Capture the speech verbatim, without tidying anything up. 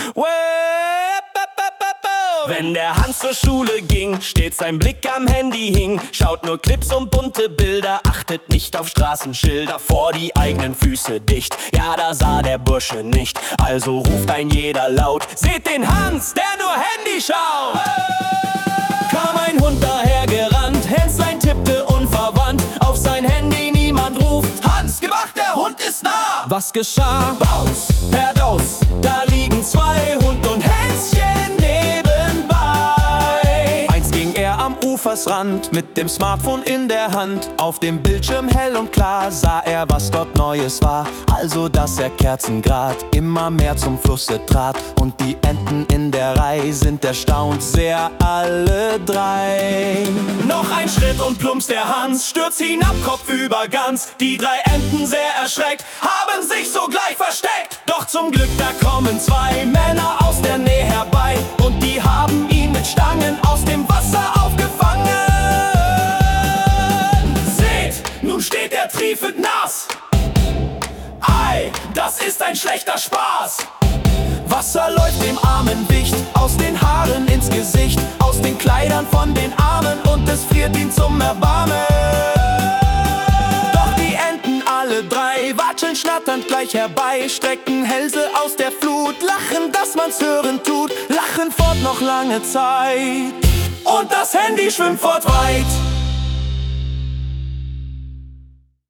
Wenn der Hans zur Schule ging, stets sein Blick am Handy hing, schaut nur Clips und bunte Bilder, achtet nicht auf Straßenschilder, vor die eigenen Füße dicht. Ja, da sah der Bursche nicht, also ruft ein jeder laut: Seht den Hans, der nur Handy schaut! Kam ein Hund dahergerannt, Hänslein tippte unverwandt auf sein Handy, niemand ruft: Hans, gib acht, der Hund ist nah! Was geschah? Baus, per Daus, da liegen zwei, Hund und Hänschen nebenbei. Eins ging er am Ufersrand, mit dem Smartphone in der Hand. Auf dem Bildschirm hell und klar sah er, was dort Neues war. Also, dass er Kerzengrad immer mehr zum Flusse trat. Und die Enten in der Reihe sind erstaunt sehr, alle drei. Noch ein Schritt und plumps der Hans stürzt hinab, kopfüber ganz. Die drei Enten sehr erschreckt, haben sich sogleich versteckt. Doch zum Glück, da kommen zwei Männer aus der Nähe herbei. Und die haben ihn mit Stangen aus dem Wasser aufgefangen. Seht, nun steht er triefend nass. Ei, das ist ein schlechter Spaß. Wasser läuft dem armen Wicht aus den Haaren ins Gesicht, aus den Kleidern von den Armen, und es friert ihn zum Erbarmen. Doch die Enten alle drei watscheln schnatternd gleich herbei, strecken Hälse aus der Flut, lachen, dass man's hören tut, lachen fort noch lange Zeit. Und das Handy schwimmt fort weit.